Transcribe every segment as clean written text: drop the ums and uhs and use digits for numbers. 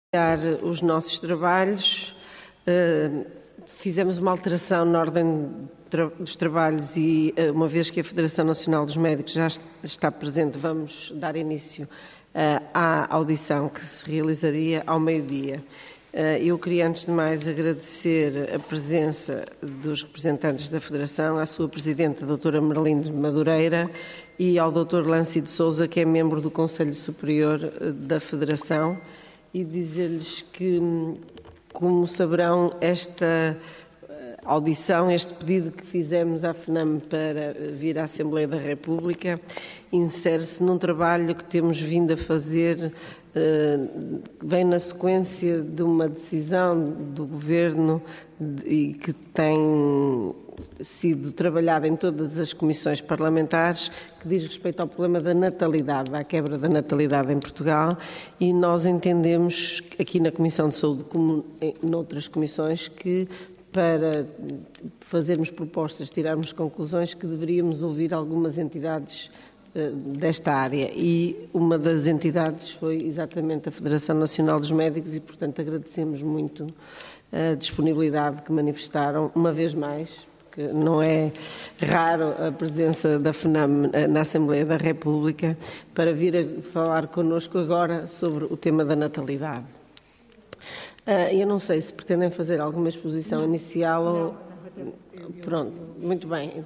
Os nossos trabalhos, fizemos uma alteração na ordem dos trabalhos e, uma vez que a Federação Nacional dos Médicos já está presente, vamos dar início à audição que se realizaria ao meio-dia. Eu queria, antes de mais, agradecer a presença dos representantes da Federação, à sua Presidente, a doutora Merlinde Madureira, e ao Dr. Lâncio de Sousa, que é membro do Conselho Superior da Federação, e dizer-lhes que, como saberão, esta audição, este pedido que fizemos à FNAM para vir à Assembleia da República, insere-se num trabalho que temos vindo a fazer, vem na sequência de uma decisão do Governo e que tem sido trabalhada em todas as comissões parlamentares, que diz respeito ao problema da natalidade, à quebra da natalidade em Portugal, e nós entendemos, aqui na Comissão de Saúde, como noutras comissões, que para fazermos propostas, tirarmos conclusões, que deveríamos ouvir algumas entidades desta área, e uma das entidades foi exatamente a Federação Nacional dos Médicos e, portanto, agradecemos muito a disponibilidade que manifestaram, uma vez mais, porque não é raro a presença da FNAM na Assembleia da República, para vir a falar connosco agora sobre o tema da natalidade. Eu não sei se pretendem fazer alguma exposição inicial ou... Pronto, muito bem.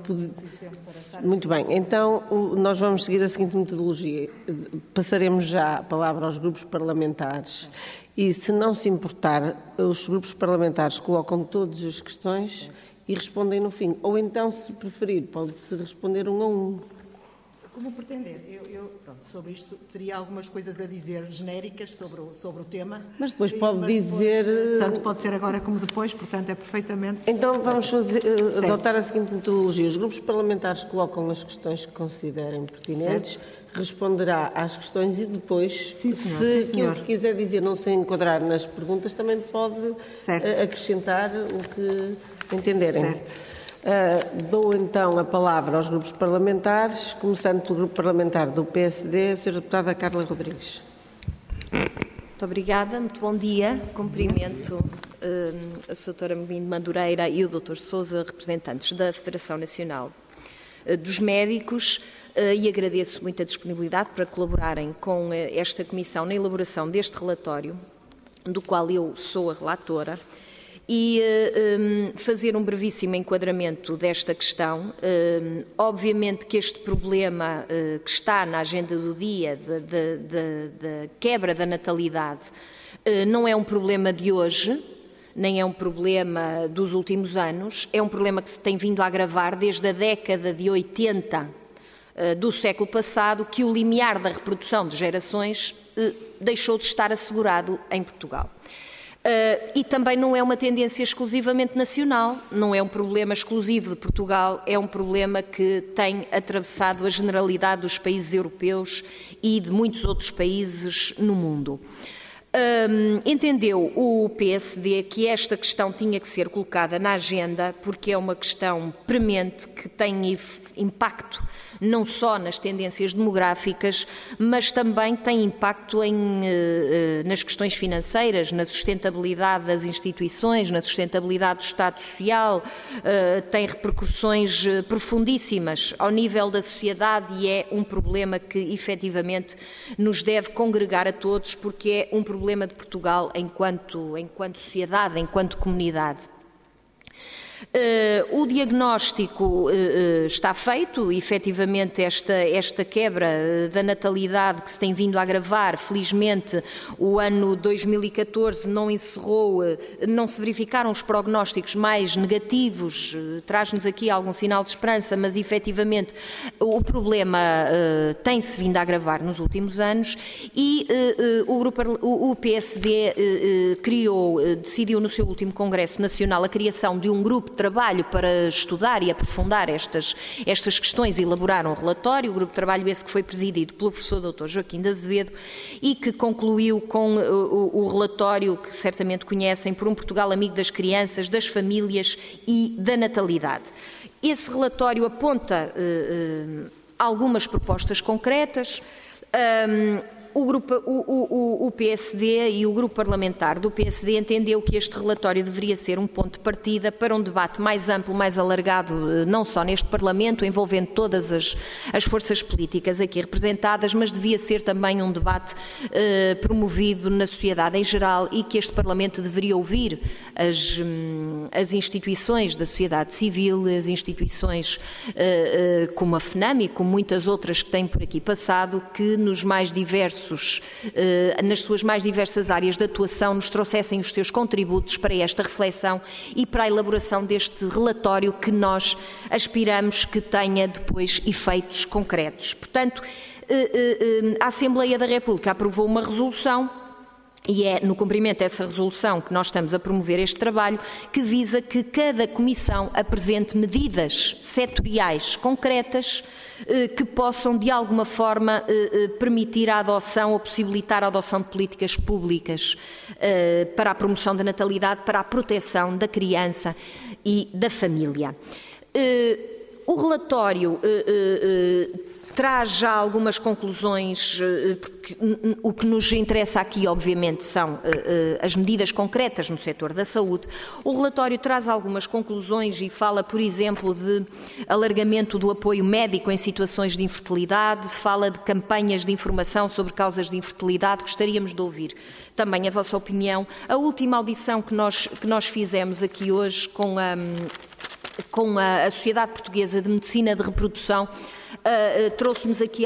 Muito bem. Então, nós vamos seguir a seguinte metodologia. Passaremos já a palavra aos grupos parlamentares e, se não se importar, os grupos parlamentares colocam todas as questões e respondem no fim. Ou então, se preferir, pode-se responder um a um. Como pretender. Sobre isto, teria algumas coisas a dizer genéricas sobre o tema. Mas depois pode dizer... Tanto pode ser agora como depois, portanto, é perfeitamente... Então vamos adotar a seguinte metodologia. Os grupos parlamentares colocam as questões que considerem pertinentes, certo. Responderá às questões e depois, se aquilo que quiser dizer não se enquadrar nas perguntas, também pode acrescentar o que entenderem. Certo. Dou então a palavra aos grupos parlamentares, começando pelo grupo parlamentar do PSD, a Sra. Deputada Carla Rodrigues. Muito obrigada, muito bom dia. Cumprimento a Sra. Doutora Merlinde Madureira e o Dr. Sousa, representantes da Federação Nacional dos Médicos, e agradeço muito a disponibilidade para colaborarem com esta Comissão na elaboração deste relatório, do qual eu sou a relatora, e fazer um brevíssimo enquadramento desta questão. Obviamente que este problema que está na agenda do dia, da quebra da natalidade, não é um problema de hoje, nem é um problema dos últimos anos, é um problema que se tem vindo a agravar desde a década de 80 do século passado, que o limiar da reprodução de gerações deixou de estar assegurado em Portugal. E também não é uma tendência exclusivamente nacional, não é um problema exclusivo de Portugal, é um problema que tem atravessado a generalidade dos países europeus e de muitos outros países no mundo. Entendeu o PSD que esta questão tinha que ser colocada na agenda porque é uma questão premente que tem impacto não só nas tendências demográficas, mas também tem impacto nas questões financeiras, na sustentabilidade das instituições, na sustentabilidade do Estado Social, tem repercussões profundíssimas ao nível da sociedade e é um problema que efetivamente nos deve congregar a todos, porque é um problema de Portugal enquanto sociedade, enquanto comunidade. O diagnóstico está feito, efetivamente esta quebra da natalidade que se tem vindo a agravar, felizmente o ano 2014 não encerrou, não se verificaram os prognósticos mais negativos, traz-nos aqui algum sinal de esperança, mas efetivamente o problema tem-se vindo a agravar nos últimos anos e o PSD decidiu no seu último Congresso Nacional a criação de um grupo de trabalho para estudar e aprofundar estas questões e elaborar um relatório. O grupo de trabalho esse que foi presidido pelo professor Dr. Joaquim de Azevedo e que concluiu com o relatório que certamente conhecem, por um Portugal amigo das crianças, das famílias e da natalidade. Esse relatório aponta algumas propostas concretas. o PSD e o grupo parlamentar do PSD entendeu que este relatório deveria ser um ponto de partida para um debate mais amplo, mais alargado, não só neste Parlamento, envolvendo todas as forças políticas aqui representadas, mas devia ser também um debate promovido na sociedade em geral e que este Parlamento deveria ouvir as instituições da sociedade civil, as instituições como a FNAM e como muitas outras que têm por aqui passado, que nas suas mais diversas áreas de atuação nos trouxessem os seus contributos para esta reflexão e para a elaboração deste relatório que nós aspiramos que tenha depois efeitos concretos. Portanto, a Assembleia da República aprovou uma resolução e é no cumprimento dessa resolução que nós estamos a promover este trabalho, que visa que cada comissão apresente medidas setoriais concretas que possam, de alguma forma, permitir a adoção ou possibilitar a adoção de políticas públicas para a promoção da natalidade, para a proteção da criança e da família. O relatório traz já algumas conclusões, porque o que nos interessa aqui, obviamente, são as medidas concretas no setor da saúde. O relatório traz algumas conclusões e fala, por exemplo, de alargamento do apoio médico em situações de infertilidade, fala de campanhas de informação sobre causas de infertilidade. Gostaríamos de ouvir também a vossa opinião. A última audição que nós fizemos aqui hoje com a Sociedade Portuguesa de Medicina de Reprodução trouxe-nos aqui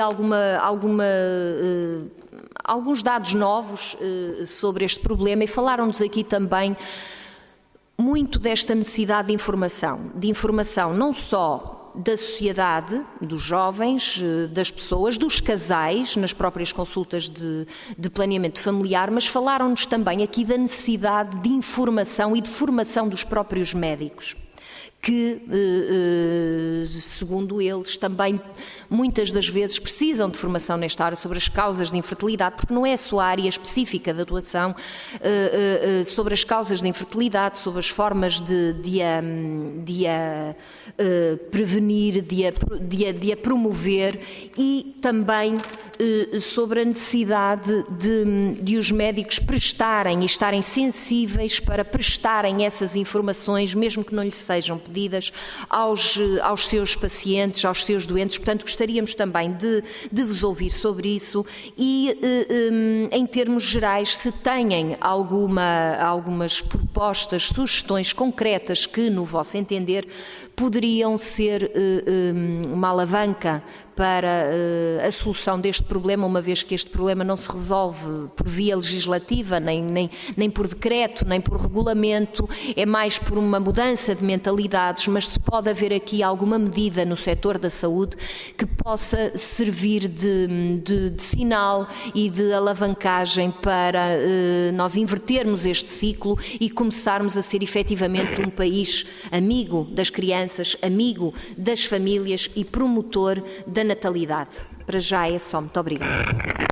alguns dados novos sobre este problema e falaram-nos aqui também muito desta necessidade de informação não só da sociedade, dos jovens, das pessoas, dos casais, nas próprias consultas de planeamento familiar, mas falaram-nos também aqui da necessidade de informação e de formação dos próprios médicos, que, segundo eles, também muitas das vezes precisam de formação nesta área sobre as causas de infertilidade, porque não é só a área específica de atuação sobre as causas de infertilidade, sobre as formas de a prevenir, de a promover e também sobre a necessidade de os médicos prestarem e estarem sensíveis para prestarem essas informações, mesmo que não lhes sejam pedidas, aos seus pacientes, aos seus doentes. Portanto, gostaríamos também de vos ouvir sobre isso e, em termos gerais, se têm algumas propostas, sugestões concretas que, no vosso entender, poderiam ser uma alavanca para a solução deste problema, uma vez que este problema não se resolve por via legislativa, nem por decreto, nem por regulamento, é mais por uma mudança de mentalidades, mas se pode haver aqui alguma medida no setor da saúde que possa servir de sinal e de alavancagem para nós invertermos este ciclo e começarmos a ser efetivamente um país amigo das crianças, amigo das famílias e promotor da natalidade. Para já é só. Muito obrigada.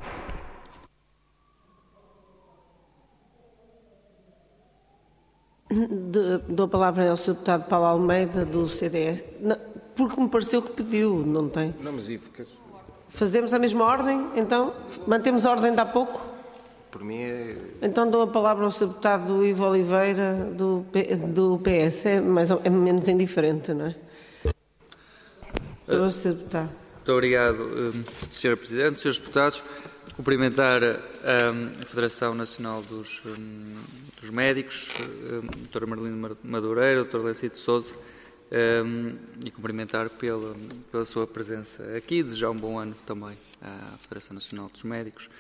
Dou a palavra ao Sr. Deputado Paulo Almeida, do CDS. Não, porque me pareceu que pediu, não tem? Não, mas Fazemos a mesma ordem, então? Mantemos a ordem de há pouco? Por mim é... Então dou a palavra ao Sr. Deputado Ivo Oliveira, do PS. É menos indiferente, não é? Sr. Deputado. Muito obrigado, Sra. Presidente, Srs. Deputados. Cumprimentar a Federação Nacional dos Médicos, a Dra. Marlene Madureira, o Dr. Lécio de Sousa, e cumprimentar pela sua presença aqui e desejar um bom ano também à Federação Nacional dos Médicos.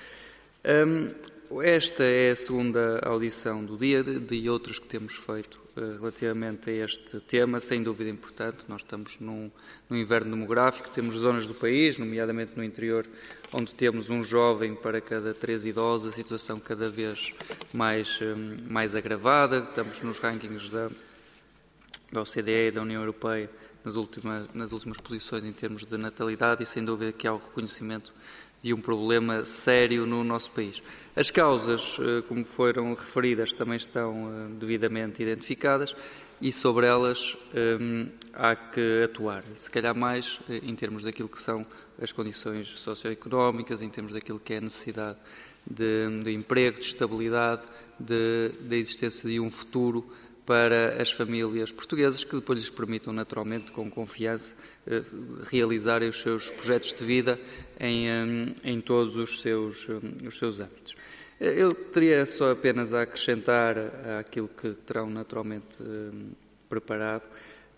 Esta é a segunda audição do dia de outras que temos feito relativamente a este tema, sem dúvida importante. Nós estamos no inverno demográfico, temos zonas do país, nomeadamente no interior, onde temos um jovem para cada 3 idosos, a situação cada vez mais agravada. Estamos nos rankings da OCDE e da União Europeia nas últimas posições em termos de natalidade e, sem dúvida, que há o reconhecimento de um problema sério no nosso país. As causas, como foram referidas, também estão devidamente identificadas e sobre elas há que atuar. Se calhar mais em termos daquilo que são as condições socioeconómicas, em termos daquilo que é a necessidade de emprego, de estabilidade, da existência de um futuro para as famílias portuguesas, que depois lhes permitam naturalmente, com confiança, realizarem os seus projetos de vida em todos os seus âmbitos. Eu teria só apenas a acrescentar àquilo que terão naturalmente preparado,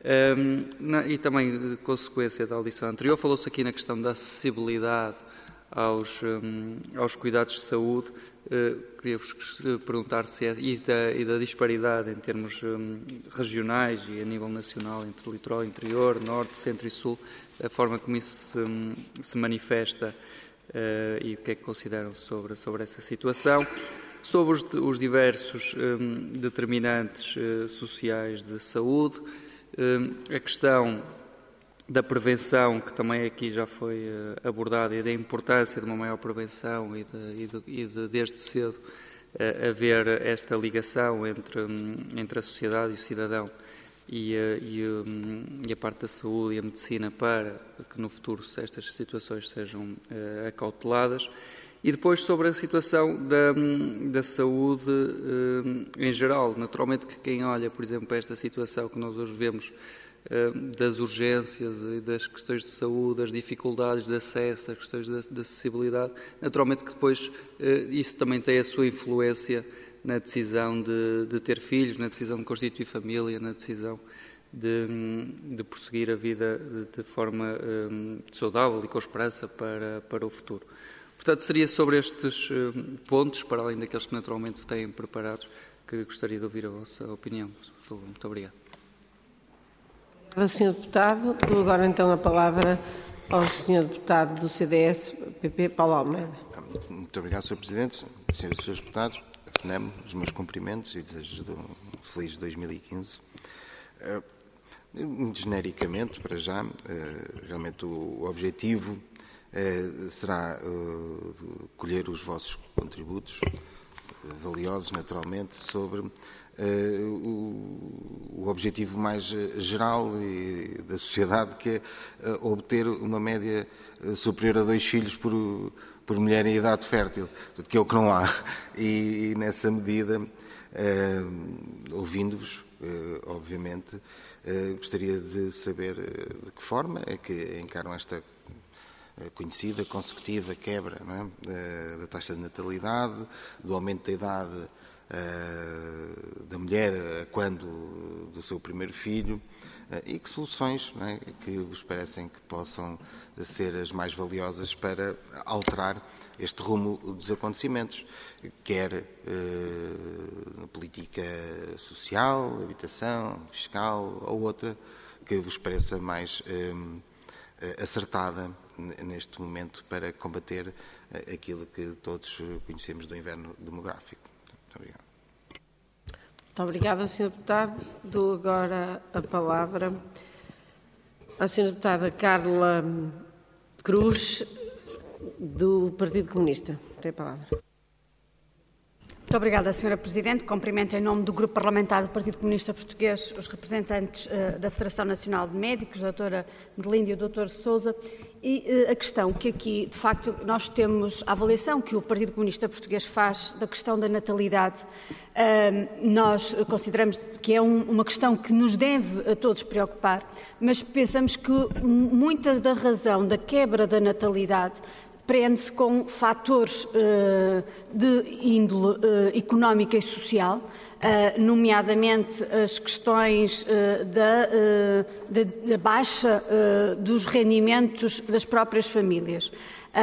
e também consequência da audição anterior, falou-se aqui na questão da acessibilidade aos cuidados de saúde. Queria-vos perguntar se e da disparidade em termos regionais e a nível nacional entre litoral, interior, norte, centro e sul, a forma como isso se manifesta e o que é que consideram sobre essa situação, sobre os diversos determinantes sociais de saúde, a questão da prevenção, que também aqui já foi abordada, e da importância de uma maior prevenção e de desde cedo haver esta ligação entre a sociedade e o cidadão e a parte da saúde e a medicina, para que no futuro estas situações sejam acauteladas. E depois sobre a situação da saúde em geral. Naturalmente que quem olha, por exemplo, para esta situação que nós hoje vemos, das urgências e das questões de saúde, das dificuldades de acesso, as questões de acessibilidade, naturalmente que depois isso também tem a sua influência na decisão de ter filhos, na decisão de constituir família, na decisão de prosseguir a vida de forma saudável e com esperança para o futuro. Portanto, seria sobre estes pontos, para além daqueles que naturalmente têm preparados, que gostaria de ouvir a vossa opinião. Por favor, muito obrigado. Obrigada, Sr. Deputado. Dou agora então a palavra ao Sr. Deputado do CDS-PP, Paulo Almeida. Muito obrigado, Sr. Presidente. Senhoras e Srs. Deputados, a FNEM, os meus cumprimentos e desejo de um feliz 2015. Genericamente, para já, realmente o objetivo será colher os vossos contributos, valiosos naturalmente, sobre o objetivo mais geral da sociedade, que é obter uma média superior a 2 filhos por mulher em idade fértil, que é o que não há. E nessa medida, ouvindo-vos, obviamente, gostaria de saber de que forma é que encaram esta conhecida, consecutiva quebra, não é? Da taxa de natalidade, do aumento da idade da mulher quando do seu primeiro filho, e que soluções, não é, que vos parecem que possam ser as mais valiosas para alterar este rumo dos acontecimentos, quer na política social, habitação, fiscal ou outra, que vos pareça mais acertada neste momento para combater aquilo que todos conhecemos do inverno demográfico. Muito obrigado. Muito obrigada, Sr. Deputado. Dou agora a palavra à Sra. Deputada Carla Cruz, do Partido Comunista. Tem a palavra. Muito obrigada, Sra. Presidente. Cumprimento em nome do Grupo Parlamentar do Partido Comunista Português os representantes da Federação Nacional de Médicos, a doutora Medelinda e o doutor Sousa, e a questão que aqui, de facto, nós temos a avaliação que o Partido Comunista Português faz da questão da natalidade. Nós consideramos que é uma questão que nos deve a todos preocupar, mas pensamos que muita da razão da quebra da natalidade prende-se com fatores de índole económica e social, nomeadamente as questões da baixa dos rendimentos das próprias famílias,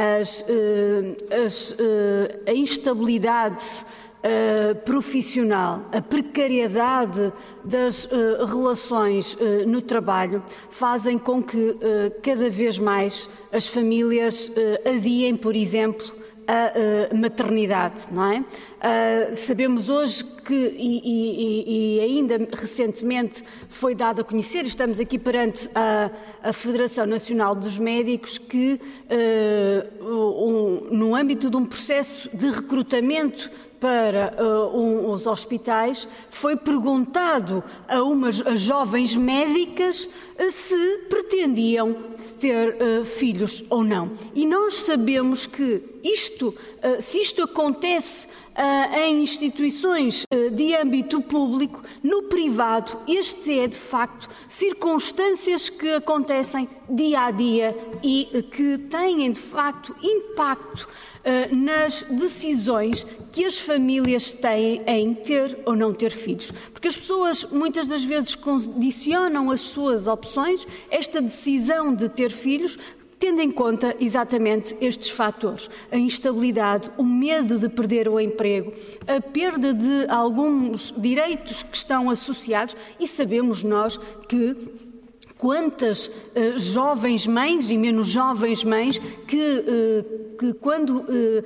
a instabilidade profissional, a precariedade das relações no trabalho fazem com que cada vez mais as famílias adiem, por exemplo, a maternidade, não é? Sabemos hoje que, e ainda recentemente foi dado a conhecer, estamos aqui perante a Federação Nacional dos Médicos, que no âmbito de um processo de recrutamento para os hospitais, foi perguntado a jovens médicas se pretendiam ter filhos ou não. E nós sabemos que se isto acontece em instituições de âmbito público, no privado, este é de facto circunstâncias que acontecem dia a dia e que têm de facto impacto nas decisões que as famílias têm em ter ou não ter filhos. Porque as pessoas muitas das vezes condicionam as suas opções, esta decisão de ter filhos, tendo em conta exatamente estes fatores: a instabilidade, o medo de perder o emprego, a perda de alguns direitos que estão associados, e sabemos nós que quantas jovens mães e menos jovens mães que quando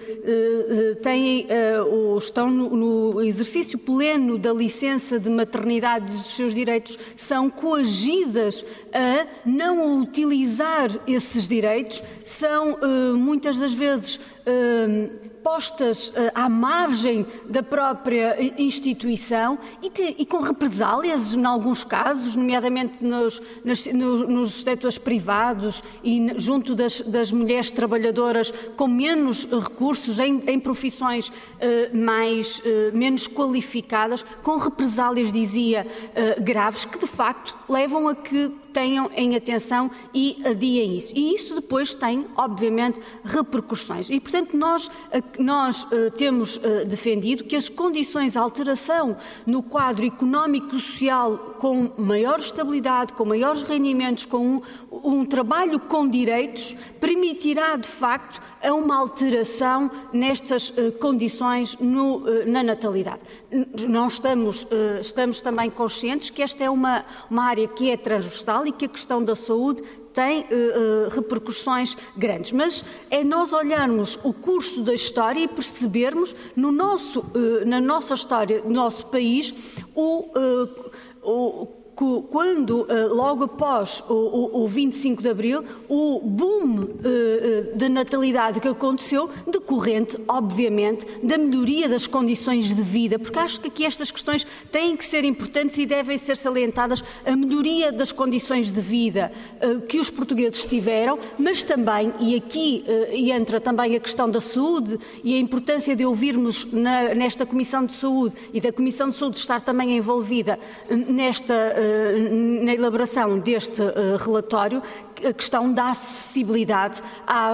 estão no exercício pleno da licença de maternidade dos seus direitos, são coagidas a não utilizar esses direitos, são muitas das vezes postas à margem da própria instituição e com represálias, em alguns casos, nomeadamente nos setores privados e junto das mulheres trabalhadoras com menos recursos, em profissões menos qualificadas, com represálias, dizia, graves, que de facto levam a que tenham em atenção e adiem isso. E isso depois tem, obviamente, repercussões. E, portanto, nós temos defendido que as condições de alteração no quadro económico e social, com maior estabilidade, com maiores rendimentos, com um trabalho com direitos, permitirá, de facto, a uma alteração nestas condições na natalidade. Não estamos também conscientes que esta é uma área que é transversal e que a questão da saúde tem repercussões grandes, mas é nós olharmos o curso da história e percebermos na nossa história, no nosso país, quando, logo após o 25 de Abril, o boom da natalidade que aconteceu, decorrente, obviamente, da melhoria das condições de vida, porque acho que aqui estas questões têm que ser importantes e devem ser salientadas, a melhoria das condições de vida que os portugueses tiveram, mas também, e aqui entra também a questão da saúde e a importância de ouvirmos nesta Comissão de Saúde e da Comissão de Saúde estar também envolvida na elaboração deste relatório, a questão da acessibilidade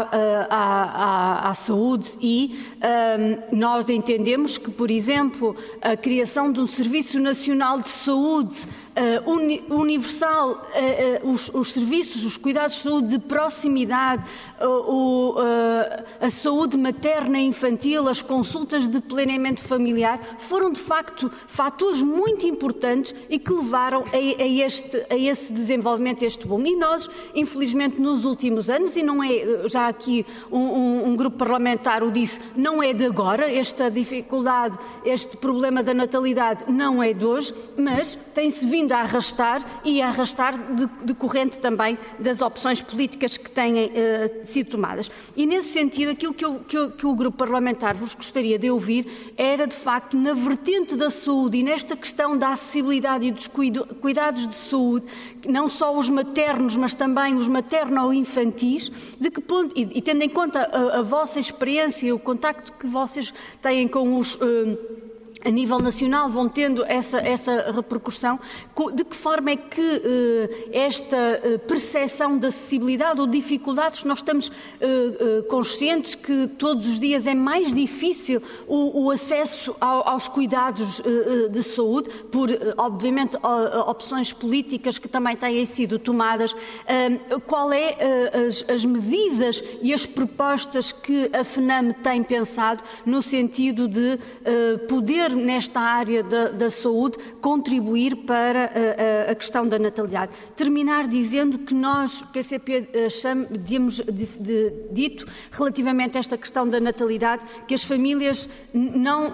à saúde e nós entendemos que, por exemplo, a criação de um Serviço Nacional de Saúde universal, os serviços, os cuidados de saúde de proximidade, a saúde materna e infantil, as consultas de planeamento familiar, foram de facto fatores muito importantes e que levaram a esse desenvolvimento, a este boom. E nós, infelizmente, nos últimos anos, e não é, já aqui um grupo parlamentar o disse, não é de agora, esta dificuldade, este problema da natalidade não é de hoje, mas tem-se vindo a arrastar decorrente também das opções políticas que têm sido tomadas. E nesse sentido, aquilo que o grupo parlamentar vos gostaria de ouvir era, de facto, na vertente da saúde e nesta questão da acessibilidade e dos cuidados de saúde, não só os maternos, mas também os materno-infantis, de que ponto, e tendo em conta a vossa experiência e o contacto que vocês têm com os a nível nacional vão tendo essa repercussão, de que forma é que esta percepção de acessibilidade ou dificuldades, nós estamos conscientes que todos os dias é mais difícil o acesso aos cuidados de saúde, por, obviamente, opções políticas que também têm sido tomadas. Qual é as medidas e as propostas que a FNAM tem pensado no sentido de poder, nesta área da saúde, contribuir para a questão da natalidade? Terminar dizendo que nós, PCP, temos dito, relativamente a esta questão da natalidade, que as famílias não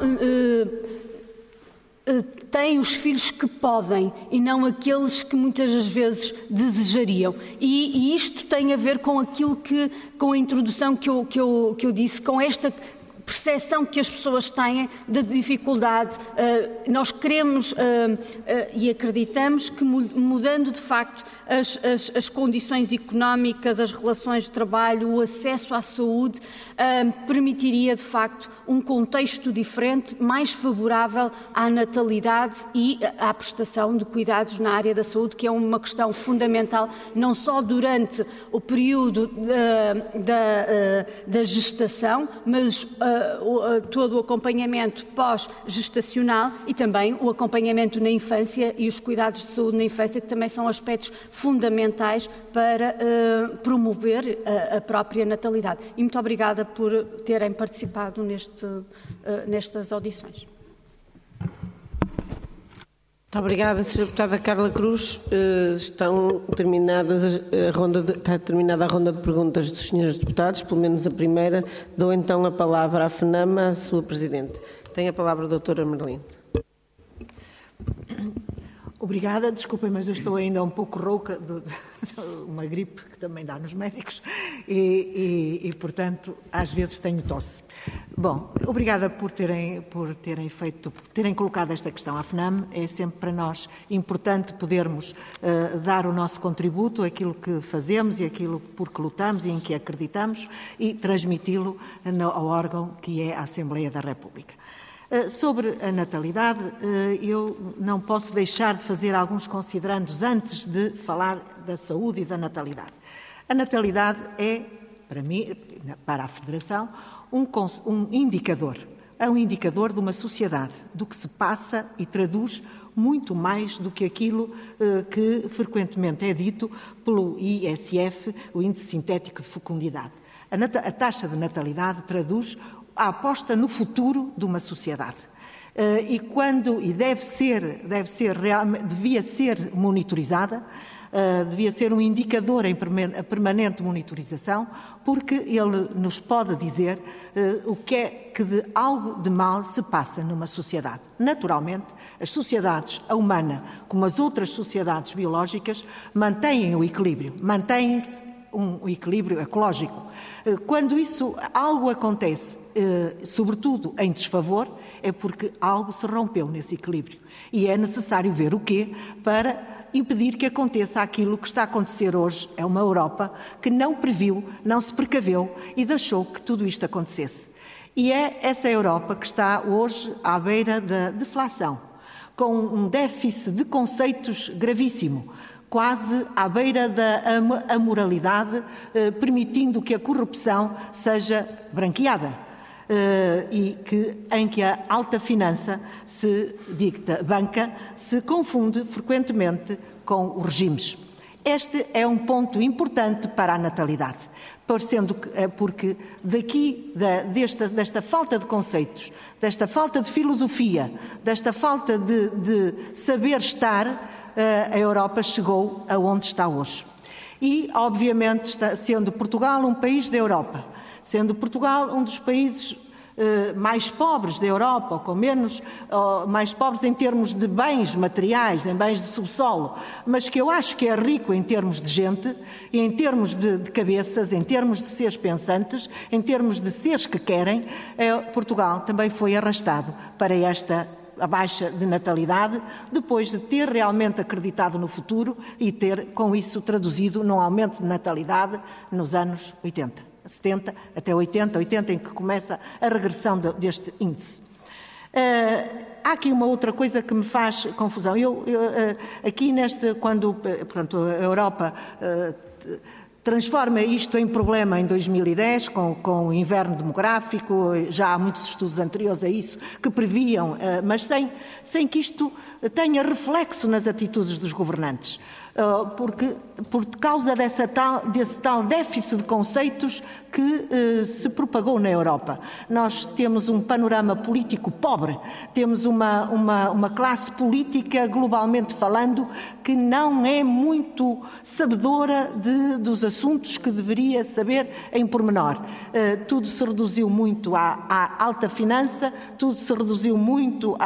têm os filhos que podem e não aqueles que muitas das vezes desejariam. E isto tem a ver com aquilo com a introdução que eu disse, com esta percepção que as pessoas têm da dificuldade. Nós queremos e acreditamos que mudando de facto as condições económicas, as relações de trabalho, o acesso à saúde, permitiria de facto um contexto diferente, mais favorável à natalidade e à prestação de cuidados na área da saúde, que é uma questão fundamental, não só durante o período da gestação, mas todo o acompanhamento pós-gestacional e também o acompanhamento na infância e os cuidados de saúde na infância, que também são aspectos fundamentais para promover a própria natalidade. E muito obrigada por terem participado nestas audições. Muito obrigada, Sra. Deputada Carla Cruz. Está terminada a ronda de perguntas dos senhores deputados, pelo menos a primeira. Dou então a palavra à FNAM, à sua Presidente. Tem a palavra a doutora Merlin. Obrigada, desculpem, mas eu estou ainda um pouco rouca de uma gripe que também dá nos médicos e portanto, às vezes tenho tosse. Bom, obrigada por terem colocado esta questão à FNAM. É sempre para nós importante podermos dar o nosso contributo, aquilo que fazemos e aquilo por que lutamos e em que acreditamos e transmiti-lo ao órgão que é a Assembleia da República. Sobre a natalidade, eu não posso deixar de fazer alguns considerandos antes de falar da saúde e da natalidade. A natalidade é, para mim, para a Federação, um indicador. É um indicador de uma sociedade, do que se passa e traduz muito mais do que aquilo que frequentemente é dito pelo ISF, o Índice Sintético de Fecundidade. A taxa de natalidade traduz a aposta no futuro de uma sociedade. Devia ser monitorizada, devia ser um indicador em permanente monitorização, porque ele nos pode dizer o que é que de algo de mal se passa numa sociedade. Naturalmente, as sociedades, a humana, como as outras sociedades biológicas, mantêm o equilíbrio, mantém-se um equilíbrio ecológico. Quando algo acontece, sobretudo em desfavor, é porque algo se rompeu nesse equilíbrio. E é necessário ver o quê para impedir que aconteça aquilo que está a acontecer hoje. É uma Europa que não previu, não se precaveu e deixou que tudo isto acontecesse. E é essa Europa que está hoje à beira da deflação, com um déficit de conceitos gravíssimo, quase à beira da amoralidade, permitindo que a corrupção seja branqueada em que a alta finança banca se confunde frequentemente com os regimes. Este é um ponto importante para a natalidade, porque desta falta de conceitos, desta falta de filosofia, desta falta de saber estar, a Europa chegou aonde está hoje. E, obviamente, sendo Portugal um país da Europa, sendo Portugal um dos países mais pobres da Europa, mais pobres em termos de bens materiais, em bens de subsolo, mas que eu acho que é rico em termos de gente, e em termos de cabeças, em termos de seres pensantes, em termos de seres que querem, Portugal também foi arrastado para a baixa de natalidade, depois de ter realmente acreditado no futuro e ter, com isso, traduzido num aumento de natalidade nos anos 80, 70, até 80, em que começa a regressão deste índice. Há aqui uma outra coisa que me faz confusão. Quando a Europa transforma isto em problema em 2010, com o inverno demográfico, já há muitos estudos anteriores a isso que previam, mas sem que isto tenha reflexo nas atitudes dos governantes. Por causa desse tal déficit de conceitos que se propagou na Europa. Nós temos um panorama político pobre, temos uma classe política, globalmente falando, que não é muito sabedora dos assuntos que deveria saber em pormenor. Tudo se reduziu muito à alta finança, tudo se reduziu muito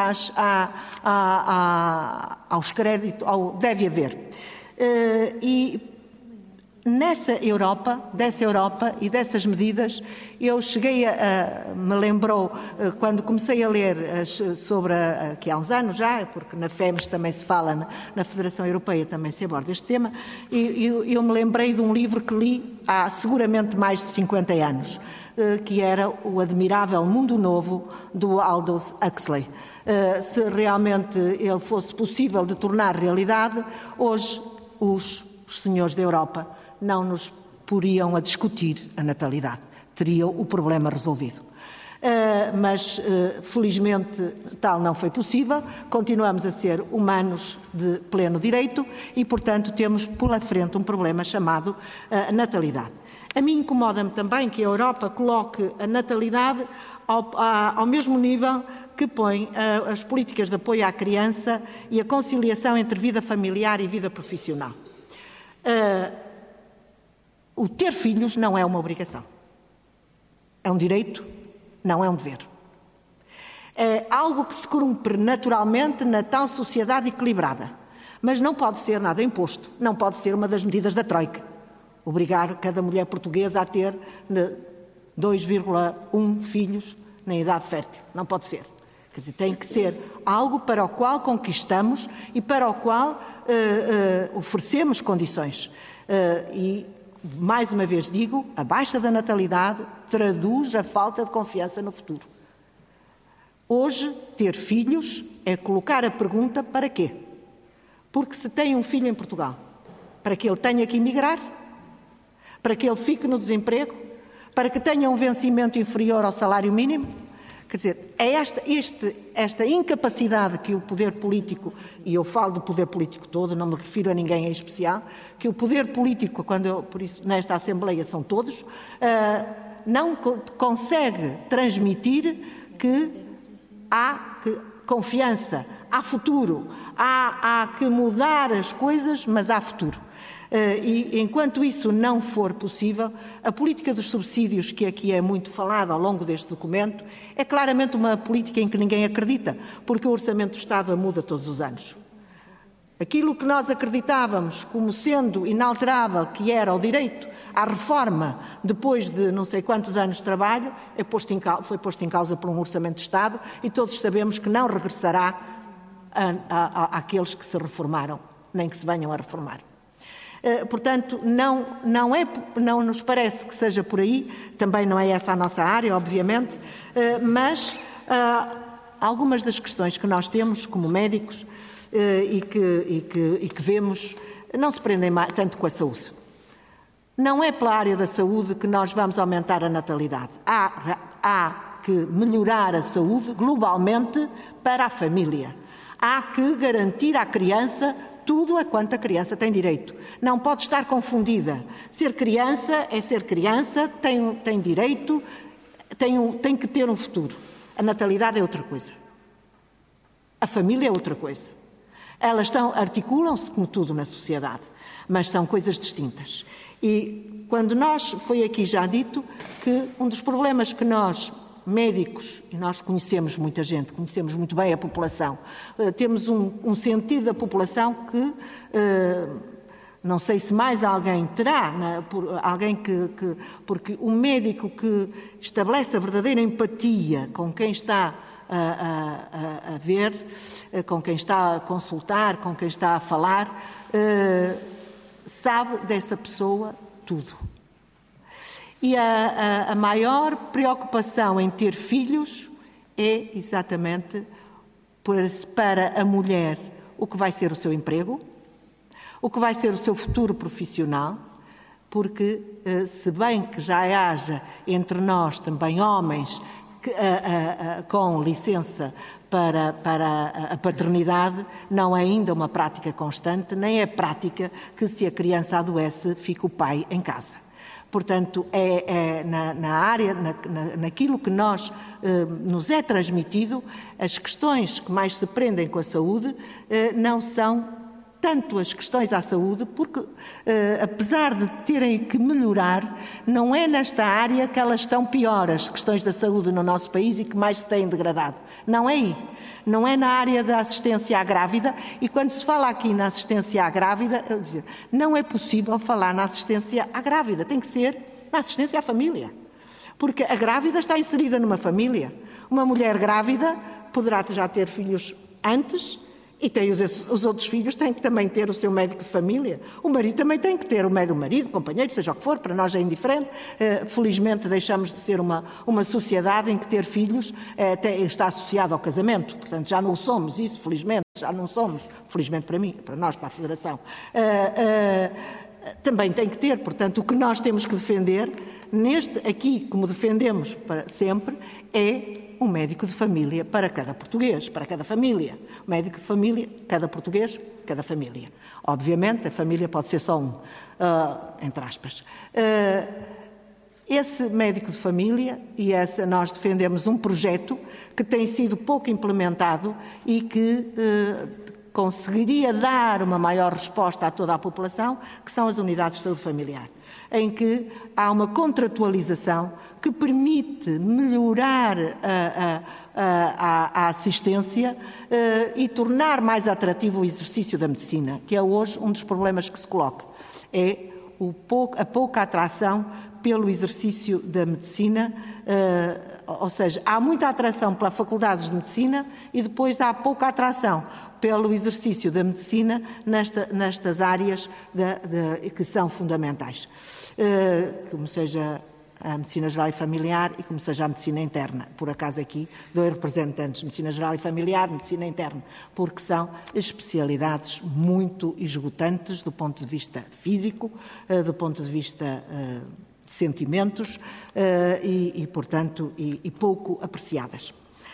aos créditos, ao deve haver. E dessa Europa e dessas medidas, eu cheguei me lembrou, quando comecei a ler que há uns anos já, porque na FEMES também se fala, na Federação Europeia também se aborda este tema, e eu me lembrei de um livro que li há seguramente mais de 50 anos, que era O Admirável Mundo Novo, do Aldous Huxley. Se realmente ele fosse possível de tornar realidade, hoje os senhores da Europa não nos poriam a discutir a natalidade, teriam o problema resolvido. Mas, felizmente, tal não foi possível, continuamos a ser humanos de pleno direito e, portanto, temos pela frente um problema chamado natalidade. A mim incomoda-me também que a Europa coloque a natalidade ao mesmo nível que põe as políticas de apoio à criança e a conciliação entre vida familiar e vida profissional. O ter filhos não é uma obrigação. É um direito, não é um dever. É algo que se cumpre naturalmente na tal sociedade equilibrada. Mas não pode ser nada imposto. Não pode ser uma das medidas da Troika. Obrigar cada mulher portuguesa a ter 2,1 filhos na idade fértil. Não pode ser. Quer dizer, tem que ser algo para o qual conquistamos e para o qual oferecemos condições. E, mais uma vez digo, a baixa da natalidade traduz a falta de confiança no futuro. Hoje, ter filhos é colocar a pergunta para quê? Porque se tem um filho em Portugal, para que ele tenha que emigrar, para que ele fique no desemprego, para que tenha um vencimento inferior ao salário mínimo? Quer dizer, é esta incapacidade que o poder político, e eu falo do poder político todo, não me refiro a ninguém em especial, que o poder político, por isso nesta Assembleia são todos, não consegue transmitir que há confiança, há futuro, há que mudar as coisas, mas há futuro. E enquanto isso não for possível, a política dos subsídios, que aqui é muito falada ao longo deste documento, é claramente uma política em que ninguém acredita, porque o Orçamento do Estado muda todos os anos. Aquilo que nós acreditávamos como sendo inalterável, que era o direito à reforma depois de não sei quantos anos de trabalho, foi posto em causa por um Orçamento de Estado e todos sabemos que não regressará àqueles que se reformaram, nem que se venham a reformar. Portanto, não nos parece que seja por aí, também não é essa a nossa área, obviamente, mas algumas das questões que nós temos como médicos e que vemos não se prendem tanto com a saúde. Não é pela área da saúde que nós vamos aumentar a natalidade. Há que melhorar a saúde globalmente para a família. Há que garantir à criança tudo a quanto a criança tem direito. Não pode estar confundida. Ser criança é ser criança, tem direito, tem que ter um futuro. A natalidade é outra coisa. A família é outra coisa. Elas articulam-se como tudo na sociedade, mas são coisas distintas. E foi aqui já dito que um dos problemas que nós, médicos, e nós conhecemos muita gente, conhecemos muito bem a população, temos um sentido da população que não sei se mais alguém terá, porque o médico que estabelece a verdadeira empatia com quem está a ver, com quem está a consultar, com quem está a falar, sabe dessa pessoa tudo. E a maior preocupação em ter filhos é exatamente para a mulher o que vai ser o seu emprego, o que vai ser o seu futuro profissional, porque se bem que já haja entre nós também homens com licença para a paternidade, não é ainda uma prática constante, nem é prática que se a criança adoece fique o pai em casa. Portanto, na área, naquilo que nos é transmitido, as questões que mais se prendem com a saúde não são tanto as questões à saúde, porque, apesar de terem que melhorar, não é nesta área que elas estão pior, as questões da saúde no nosso país, e que mais se têm degradado. Não é aí. Não é na área da assistência à grávida, e quando se fala aqui na assistência à grávida, não é possível falar na assistência à grávida, tem que ser na assistência à família. Porque a grávida está inserida numa família. Uma mulher grávida poderá já ter filhos antes, e tem os outros filhos têm que também ter o seu médico de família. O marido também tem que ter o marido, companheiro, seja o que for, para nós é indiferente. Felizmente deixamos de ser uma sociedade em que ter filhos está associado ao casamento. Portanto, já não somos isso, felizmente, já não somos, felizmente para mim, para nós, para a Federação. Também tem que ter, portanto, o que nós temos que defender, aqui, como defendemos sempre, é um médico de família para cada português, para cada família. Um médico de família, cada português, cada família. Obviamente, a família pode ser só um, entre aspas. Esse médico de família, nós defendemos um projeto que tem sido pouco implementado e que conseguiria dar uma maior resposta a toda a população, que são as unidades de saúde familiar, em que há uma contratualização que permite melhorar a assistência e tornar mais atrativo o exercício da medicina, que é hoje um dos problemas que se coloca. É a pouca atração pelo exercício da medicina, ou seja, há muita atração pelas faculdades de medicina e depois há pouca atração pelo exercício da medicina nestas áreas que são fundamentais, como seja a medicina geral e familiar e como seja a medicina interna. Por acaso aqui, 2 representantes de medicina geral e familiar, medicina interna, porque são especialidades muito esgotantes do ponto de vista físico, do ponto de vista de sentimentos portanto, pouco apreciadas.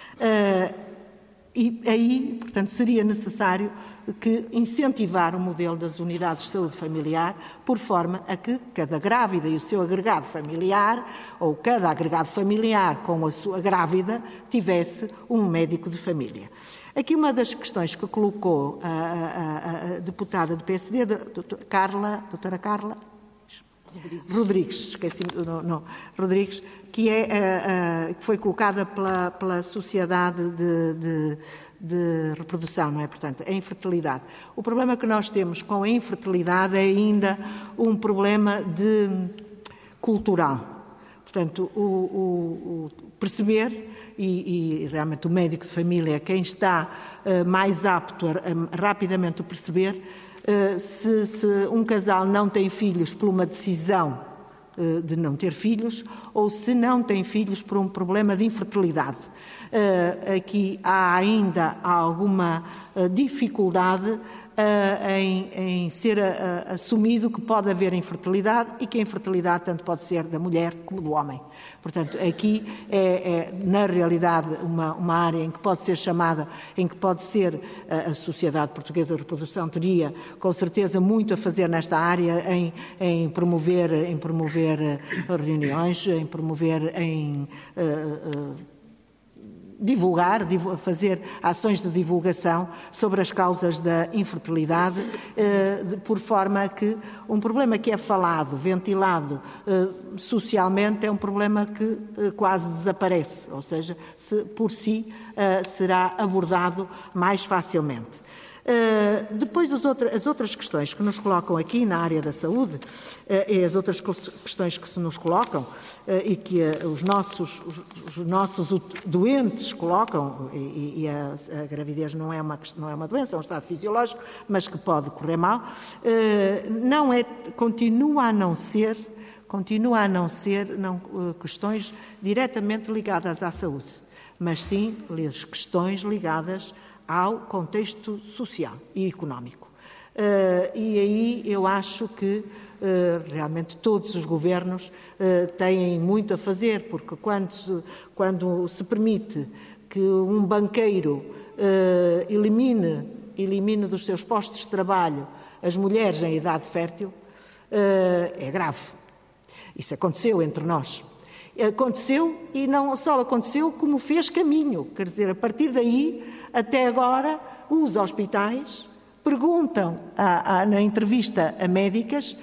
E aí, portanto, seria necessário que incentivar o modelo das unidades de saúde familiar, por forma a que cada grávida e o seu agregado familiar, ou cada agregado familiar com a sua grávida, tivesse um médico de família. Aqui uma das questões que colocou a deputada do PSD, a doutora Carla Rodrigues, Rodrigues, que foi colocada pela Sociedade de Reprodução, não é? Portanto, a infertilidade. O problema que nós temos com a infertilidade é ainda um problema cultural. Portanto, o perceber, e realmente o médico de família é quem está mais apto a rapidamente o perceber, se um casal não tem filhos por uma decisão de não ter filhos ou se não tem filhos por um problema de infertilidade. Aqui há ainda alguma dificuldade em ser assumido que pode haver infertilidade e que a infertilidade tanto pode ser da mulher como do homem. Portanto, aqui na realidade, uma área em que pode ser chamada, em que pode ser a Sociedade Portuguesa de Reprodução teria, com certeza, muito a fazer nesta área, em promover reuniões, em promover, divulgar, fazer ações de divulgação sobre as causas da infertilidade, por forma a que um problema que é falado, ventilado socialmente, é um problema que quase desaparece, ou seja, por si será abordado mais facilmente. Depois as outras questões que nos colocam aqui na área da saúde, e as outras questões que se nos colocam e que os nossos doentes colocam, e a gravidez não é uma doença, é um estado fisiológico, mas que pode correr mal, continua a não ser questões diretamente ligadas à saúde, mas sim questões ligadas ao contexto social e económico. E aí eu acho que realmente todos os governos têm muito a fazer, porque quando se permite que um banqueiro elimine dos seus postos de trabalho as mulheres em idade fértil, é grave. Isso aconteceu entre nós. Aconteceu, e não só aconteceu, como fez caminho. Quer dizer, a partir daí, até agora, os hospitais perguntam na entrevista a médicas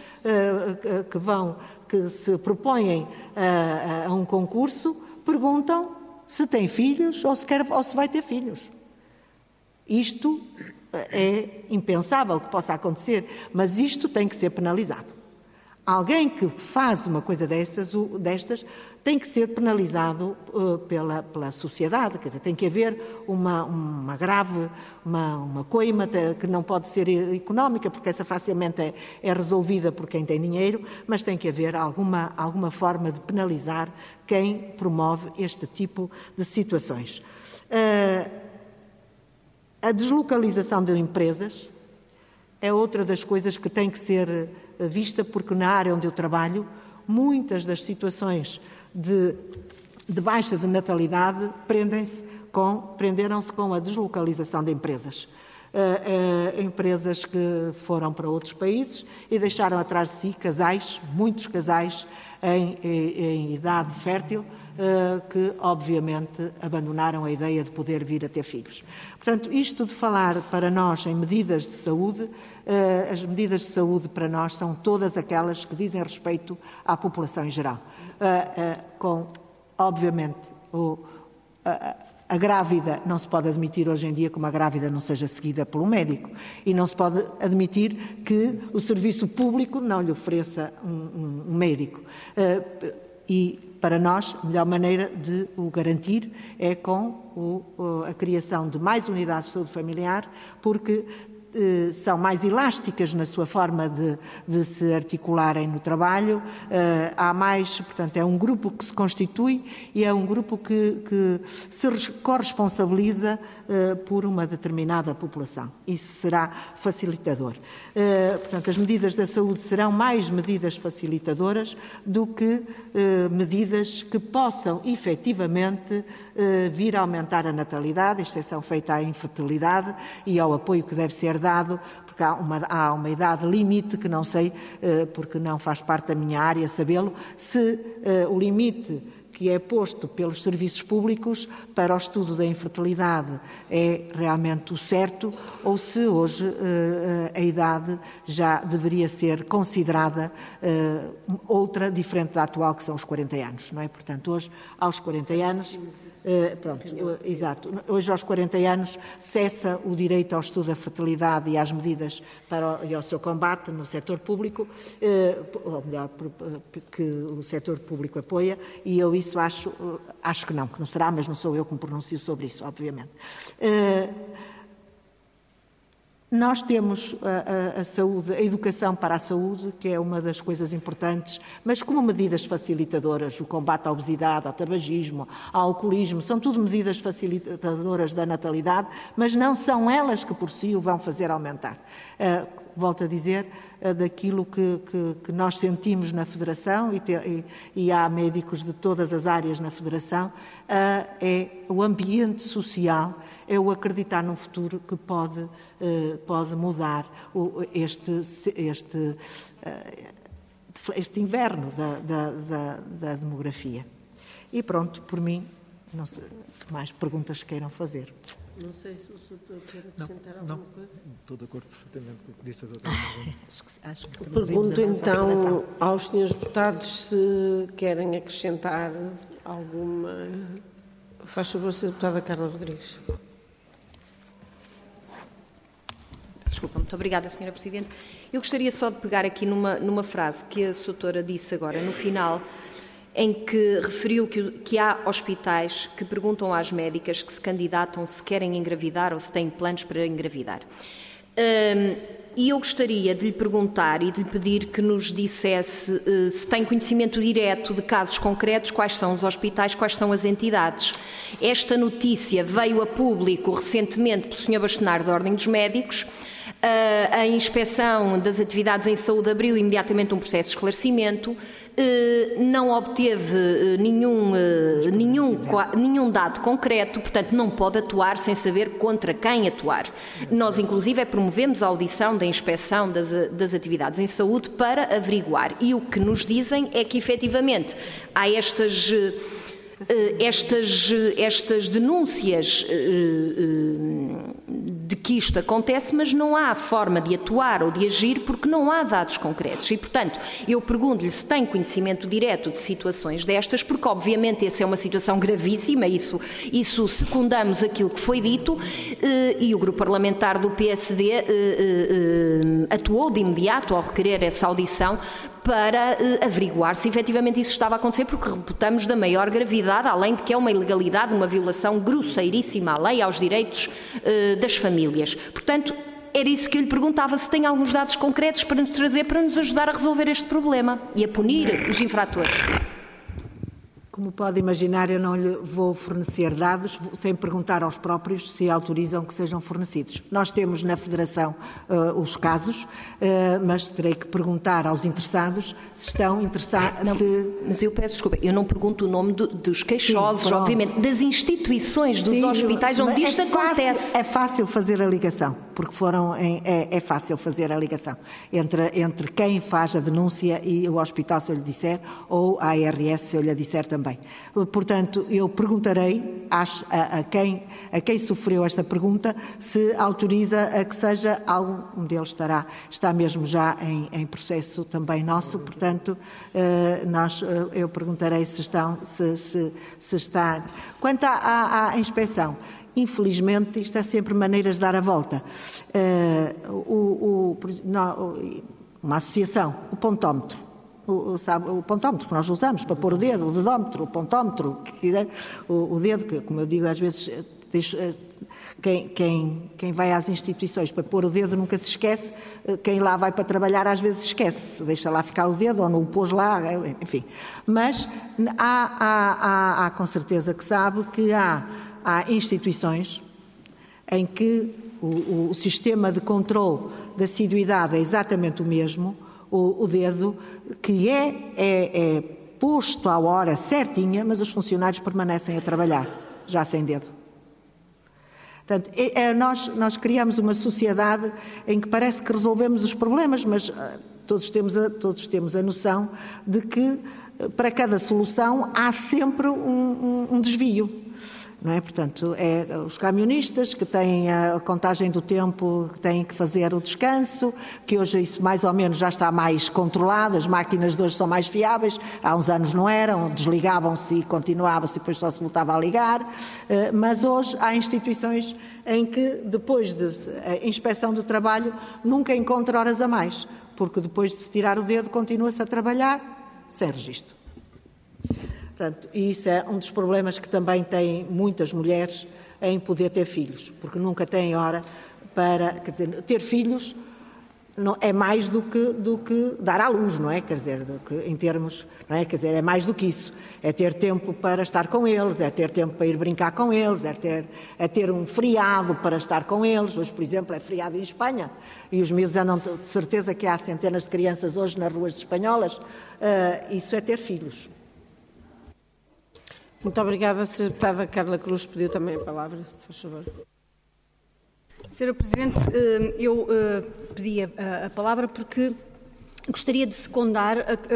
que se propõem a um concurso, perguntam se tem filhos ou se vai ter filhos. Isto é impensável que possa acontecer, mas isto tem que ser penalizado. Alguém que faz uma coisa destas tem que ser penalizado pela sociedade, quer dizer, tem que haver uma grave, uma coima que não pode ser económica, porque essa facilmente é resolvida por quem tem dinheiro, mas tem que haver alguma forma de penalizar quem promove este tipo de situações. A deslocalização de empresas é outra das coisas que tem que ser vista, porque na área onde eu trabalho, muitas das situações de baixa de natalidade prenderam-se com a deslocalização de empresas. Empresas que foram para outros países e deixaram atrás de si muitos casais em idade fértil, que obviamente abandonaram a ideia de poder vir a ter filhos. Portanto, isto de falar para nós em medidas de saúde, as medidas de saúde para nós são todas aquelas que dizem respeito à população em geral. Obviamente, a grávida não se pode admitir hoje em dia que uma grávida não seja seguida por um médico, e não se pode admitir que o serviço público não lhe ofereça um médico. E para nós, a melhor maneira de o garantir é com a criação de mais unidades de saúde familiar, porque são mais elásticas na sua forma de se articularem no trabalho, há mais, portanto, é um grupo que se constitui e é um grupo que se corresponsabiliza por uma determinada população. Isso será facilitador. Portanto, as medidas da saúde serão mais medidas facilitadoras do que medidas que possam efetivamente vir a aumentar a natalidade, exceção feita à infertilidade e ao apoio que deve ser dado, porque há uma idade limite que não sei, porque não faz parte da minha área sabê-lo, se o limite que é posto pelos serviços públicos para o estudo da infertilidade é realmente o certo, ou se hoje a idade já deveria ser considerada outra, diferente da atual, que são os 40 anos, não é? Portanto, hoje, aos 40 anos... exato. Hoje, aos 40 anos, cessa o direito ao estudo da fertilidade e às medidas e ao seu combate no setor público, ou melhor, que o setor público apoia, e eu isso acho que não será, mas não sou eu que me pronuncio sobre isso, obviamente. Nós temos a saúde, a educação para a saúde, que é uma das coisas importantes, mas como medidas facilitadoras, o combate à obesidade, ao tabagismo, ao alcoolismo, são tudo medidas facilitadoras da natalidade, mas não são elas que por si o vão fazer aumentar. Volto a dizer, daquilo que nós sentimos na Federação, e há médicos de todas as áreas na Federação, é o ambiente social, é o acreditar num futuro que pode mudar este inverno da demografia. E pronto, por mim, não sei mais perguntas que queiram fazer. Não sei se o doutor quer acrescentar alguma coisa. Estou de acordo perfeitamente com o que disse a doutora. Acho que pergunto então aos senhores deputados se querem acrescentar alguma... Faz favor, a deputada Carla Rodrigues. Desculpa, muito obrigada, Sra. Presidente. Eu gostaria só de pegar aqui numa frase que a doutora disse agora, no final, em que referiu que há hospitais que perguntam às médicas que se candidatam se querem engravidar ou se têm planos para engravidar. E eu gostaria de lhe perguntar e de lhe pedir que nos dissesse se tem conhecimento direto de casos concretos, quais são os hospitais, quais são as entidades. Esta notícia veio a público recentemente pelo Sr. Bastonário da Ordem dos Médicos. A Inspeção das Atividades em Saúde abriu imediatamente um processo de esclarecimento, não obteve nenhum dado concreto, portanto não pode atuar sem saber contra quem atuar. Nós, inclusive, promovemos a audição da Inspeção das Atividades em Saúde para averiguar, e o que nos dizem é que, efetivamente, há estas denúncias de que que isto acontece, mas não há forma de atuar ou de agir porque não há dados concretos. E, portanto, eu pergunto-lhe se tem conhecimento direto de situações destas, porque, obviamente, essa é uma situação gravíssima, isso secundamos aquilo que foi dito, e o grupo parlamentar do PSD atuou de imediato ao requerer essa audição para averiguar se efetivamente isso estava a acontecer, porque reputamos da maior gravidade, além de que é uma ilegalidade, uma violação grosseiríssima à lei, aos direitos das famílias. Portanto, era isso que eu lhe perguntava, se tem alguns dados concretos para nos trazer, para nos ajudar a resolver este problema e a punir os infratores. Como pode imaginar, eu não lhe vou fornecer dados sem perguntar aos próprios se autorizam que sejam fornecidos. Nós temos na Federação os casos, mas terei que perguntar aos interessados se estão interessados. Mas eu peço desculpa, eu não pergunto o nome dos queixosos, sim, obviamente, das instituições, dos hospitais onde isto acontece. É fácil fazer a ligação, porque é fácil fazer a ligação entre quem faz a denúncia e o hospital, se eu lhe disser, ou a ARS, se eu lhe disser também. Portanto, eu perguntarei a quem sofreu esta pergunta se autoriza a que seja algum deles está mesmo já em processo também nosso, portanto, eu perguntarei se está. Quanto à inspeção, infelizmente, isto é sempre maneiras de dar a volta. Uma associação, o pontómetro. O pontómetro que nós usamos para pôr o dedo, o dedómetro, o pontómetro, o dedo, que, como eu digo às vezes, quem vai às instituições para pôr o dedo nunca se esquece, quem lá vai para trabalhar às vezes esquece, deixa lá ficar o dedo ou não o pôs lá, enfim. Mas há com certeza que sabe que há instituições em que o sistema de controle da assiduidade é exatamente o mesmo, o dedo, que é posto à hora certinha, mas os funcionários permanecem a trabalhar, já sem dedo. Portanto, nós criamos uma sociedade em que parece que resolvemos os problemas, mas todos temos a noção de que para cada solução há sempre um desvio. Não é? Portanto, os camionistas que têm a contagem do tempo, que têm que fazer o descanso, que hoje isso mais ou menos já está mais controlado, as máquinas de hoje são mais fiáveis, há uns anos não eram, desligavam-se e continuavam-se e depois só se voltava a ligar, mas hoje há instituições em que depois da inspeção do trabalho nunca encontra horas a mais, porque depois de se tirar o dedo continua-se a trabalhar sem registro. Portanto, e isso é um dos problemas que também têm muitas mulheres em poder ter filhos, porque nunca têm hora para... Quer dizer, ter filhos não, é mais do que dar à luz, não é? Quer dizer, em termos... Não é? Quer dizer, é mais do que isso. É ter tempo para estar com eles, é ter tempo para ir brincar com eles, é ter um feriado para estar com eles. Hoje, por exemplo, é feriado em Espanha e os miúdos andam de certeza que há centenas de crianças hoje nas ruas espanholas. Isso é ter filhos. Muito obrigada. A Sra. Deputada Carla Cruz pediu também a palavra. Por favor. Sra. Presidente, eu pedi a palavra porque gostaria de secundar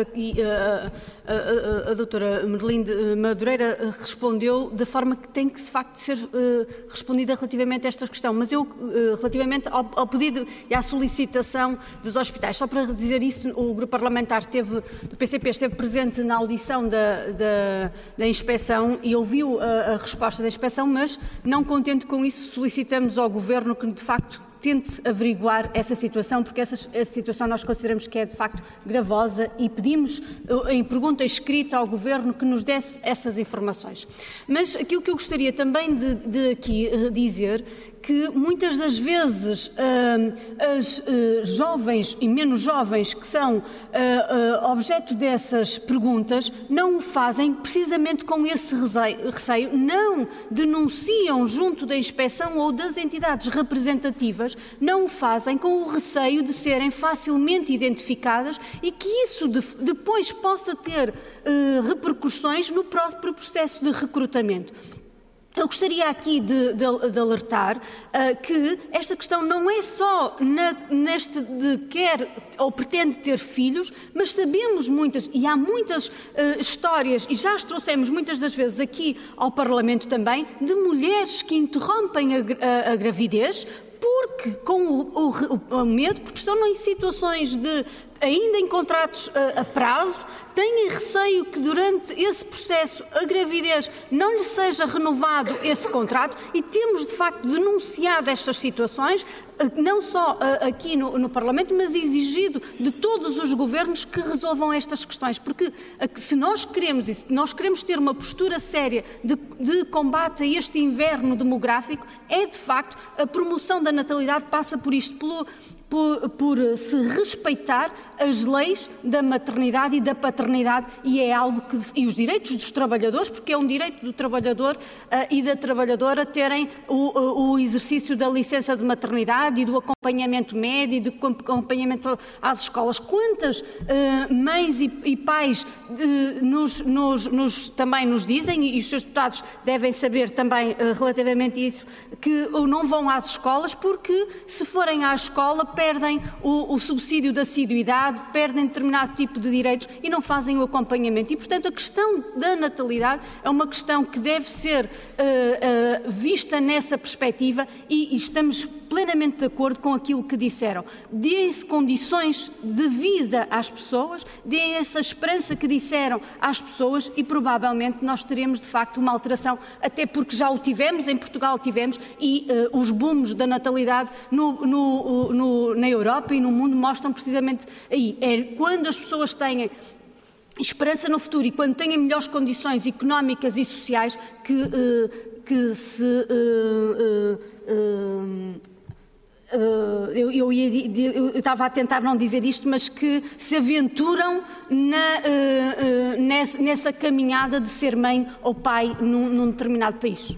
a doutora Merlinde Madureira respondeu da forma que tem que, de facto, ser respondida relativamente a esta questão. Mas eu, relativamente ao pedido e à solicitação dos hospitais, só para dizer isso, o grupo parlamentar do PCP esteve presente na audição da inspeção e ouviu a resposta da inspeção, mas, não contente com isso, solicitamos ao Governo que, de facto, tente averiguar essa situação, porque essa situação nós consideramos que é, de facto, gravosa e pedimos em pergunta escrita ao Governo que nos desse essas informações. Mas aquilo que eu gostaria também de aqui dizer, que muitas das vezes as jovens e menos jovens que são objeto dessas perguntas não o fazem precisamente com esse receio, não denunciam junto da inspeção ou das entidades representativas, não o fazem com o receio de serem facilmente identificadas e que isso depois possa ter repercussões no próprio processo de recrutamento. Eu gostaria aqui de alertar que esta questão não é só neste de quer ou pretende ter filhos, mas sabemos muitas, e há muitas histórias, e já as trouxemos muitas das vezes aqui ao Parlamento também, de mulheres que interrompem a gravidez com o medo, porque estão em situações de, ainda em contratos a prazo, têm receio que durante esse processo a gravidez não lhe seja renovado esse contrato, e temos de facto denunciado estas situações, não só aqui no Parlamento, mas exigido de todos os governos que resolvam estas questões, porque se nós queremos ter uma postura séria de combate a este inverno demográfico, é de facto a promoção da natalidade passa por isto, por se respeitar as leis da maternidade e da paternidade, e é algo e os direitos dos trabalhadores, porque é um direito do trabalhador e da trabalhadora terem o exercício da licença de maternidade e do acompanhamento médio e do acompanhamento às escolas. Quantas mães e pais também nos dizem, e os seus deputados devem saber também relativamente a isso, que não vão às escolas porque, se forem à escola, perdem o subsídio de assiduidade, perdem determinado tipo de direitos e não fazem o acompanhamento. E, portanto, a questão da natalidade é uma questão que deve ser vista nessa perspectiva, e estamos plenamente de acordo com aquilo que disseram. Deem-se condições de vida às pessoas, deem essa esperança que disseram às pessoas, e provavelmente nós teremos de facto uma alteração, até porque já o tivemos, em Portugal tivemos, e os booms da natalidade na Europa e no mundo mostram precisamente aí. É quando as pessoas têm esperança no futuro e quando têm melhores condições económicas e sociais eu estava a tentar não dizer isto, mas que se aventuram nessa caminhada de ser mãe ou pai num determinado país.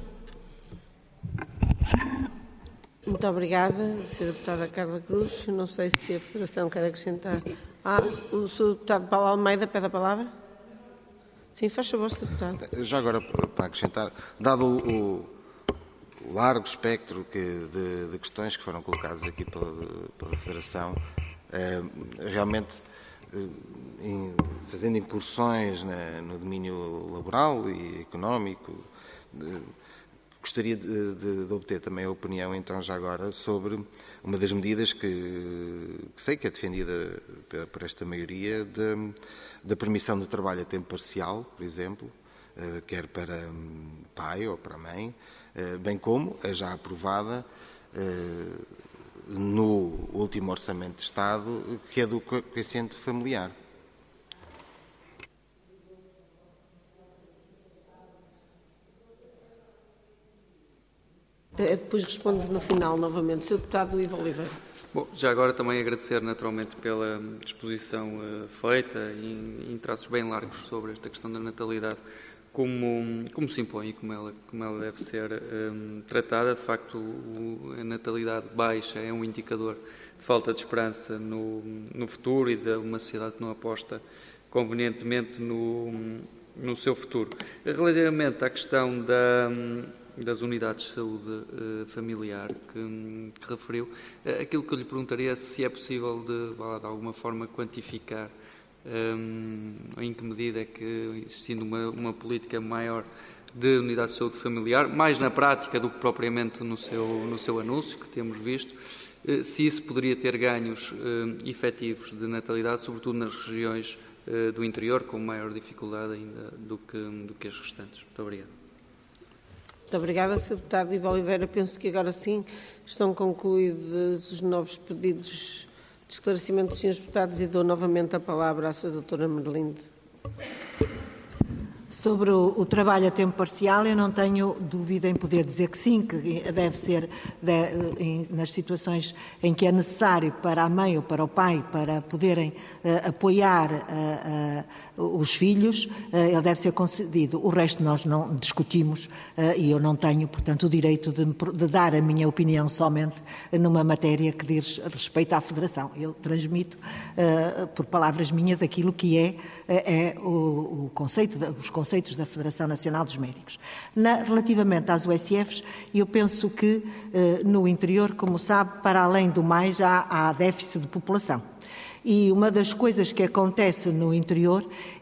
Muito obrigada, Sra. Deputada Carla Cruz. Não sei se a Federação quer acrescentar. O Sr. Deputado Paulo Almeida pede a palavra? Sim, faz favor, Sr. Deputado. Já agora, para acrescentar, dado o largo espectro de questões que foram colocadas aqui pela Federação, realmente fazendo incursões no domínio laboral e económico, gostaria de obter também a opinião, então, já agora, sobre uma das medidas que sei que é defendida por esta maioria, da permissão de trabalho a tempo parcial, por exemplo, quer para pai ou para mãe, bem como a já aprovada no último Orçamento de Estado, que é do coeficiente familiar. Depois respondo no final novamente. Sr. Deputado Ivo Oliveira. Bom, já agora também agradecer naturalmente pela disposição feita e em traços bem largos sobre esta questão da natalidade, como se impõe e como ela deve ser tratada. De facto, a natalidade baixa é um indicador de falta de esperança no futuro e de uma sociedade que não aposta convenientemente no seu futuro. Relativamente à questão das unidades de saúde familiar que referiu, aquilo que eu lhe perguntaria é se é possível de alguma forma quantificar em que medida é que, existindo uma política maior de unidades de saúde familiar, mais na prática do que propriamente no seu anúncio, que temos visto, se isso poderia ter ganhos efetivos de natalidade, sobretudo nas regiões do interior, com maior dificuldade ainda do que as restantes. Muito obrigado. Muito obrigada, Sr. Deputado Ivo Oliveira. Penso que agora sim estão concluídos os novos pedidos de esclarecimento dos senhores deputados e dou novamente a palavra à Sra. Doutora Merlinde. Sobre o trabalho a tempo parcial, eu não tenho dúvida em poder dizer que sim, que deve ser nas situações em que é necessário para a mãe ou para o pai, para poderem apoiar os filhos, ele deve ser concedido. O resto nós não discutimos e eu não tenho, portanto, o direito de dar a minha opinião somente numa matéria que diz respeito à Federação. Eu transmito, por palavras minhas, aquilo que é o conceito, os conceitos da Federação Nacional dos Médicos. Relativamente às USFs, eu penso que no interior, como sabe, para além do mais, há déficit de população. E uma das coisas que acontece no interior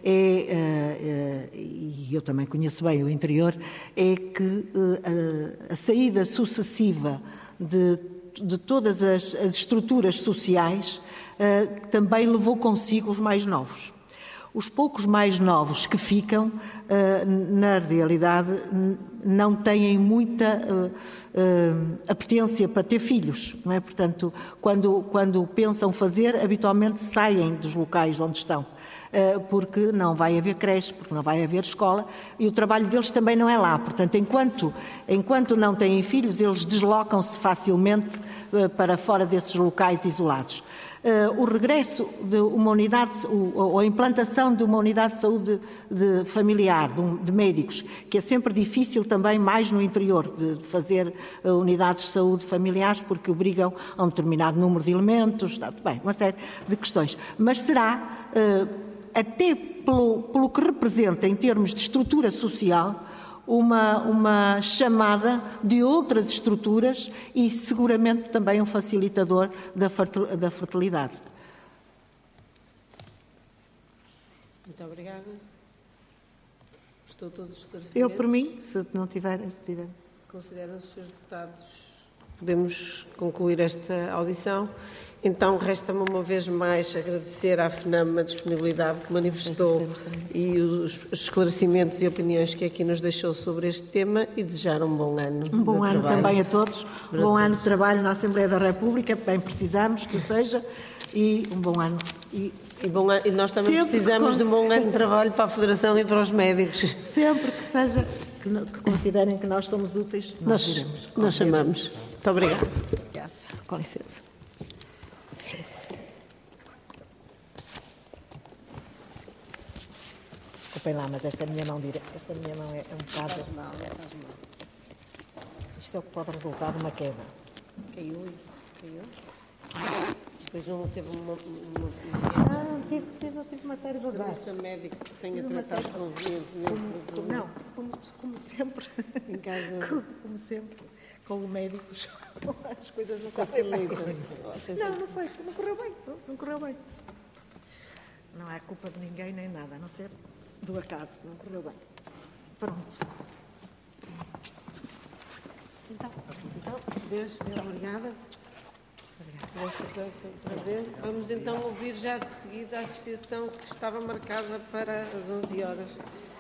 e eu também conheço bem o interior, é que a saída sucessiva de de todas as estruturas sociais, também levou consigo os mais novos. Os poucos mais novos que ficam, na realidade, não têm muita apetência para ter filhos, não é? Portanto, quando pensam fazer, habitualmente saem dos locais onde estão, porque não vai haver creche, porque não vai haver escola, e o trabalho deles também não é lá. Portanto, enquanto não têm filhos, eles deslocam-se facilmente para fora desses locais isolados. O regresso de uma unidade, ou a implantação de uma unidade de saúde familiar, de médicos, que é sempre difícil também, mais no interior, de fazer unidades de saúde familiares, porque obrigam a um determinado número de elementos, está bem, uma série de questões. Mas será, até pelo que representa em termos de estrutura social, uma chamada de outras estruturas e seguramente também um facilitador da fertilidade. Muito obrigada. Estou todos esclarecidos. Eu, por mim, se não tiver... Consideram-se os senhores deputados. Podemos concluir esta audição. Então, resta-me uma vez mais agradecer à FNAM a disponibilidade que manifestou e os esclarecimentos e opiniões que aqui nos deixou sobre este tema e desejar um bom ano. Um bom ano trabalho. Também a todos. Um bom ano de trabalho na Assembleia da República, bem precisamos que o seja, e um bom ano. E nós também precisamos de um bom ano de trabalho para a Federação e para os médicos. Sempre que seja, que considerem que nós somos úteis, nós iremos. Nós chamamos. Muito obrigada. Com licença. Desculpem lá, mas esta minha mão é um bocado... Isto é o que pode resultar de uma queda. Caiu? Depois não teve uma... Não tive uma série de razões. Este médico que tenha tratado convenientemente. Não, como sempre. Em casa... Como sempre. Com o médico, as coisas não correm bem. Não correu bem. Não é culpa de ninguém nem nada, a não ser do acaso, não correu bem. Pronto. Então, Deus, obrigada. Vamos então ouvir já de seguida a associação que estava marcada para as 11 horas.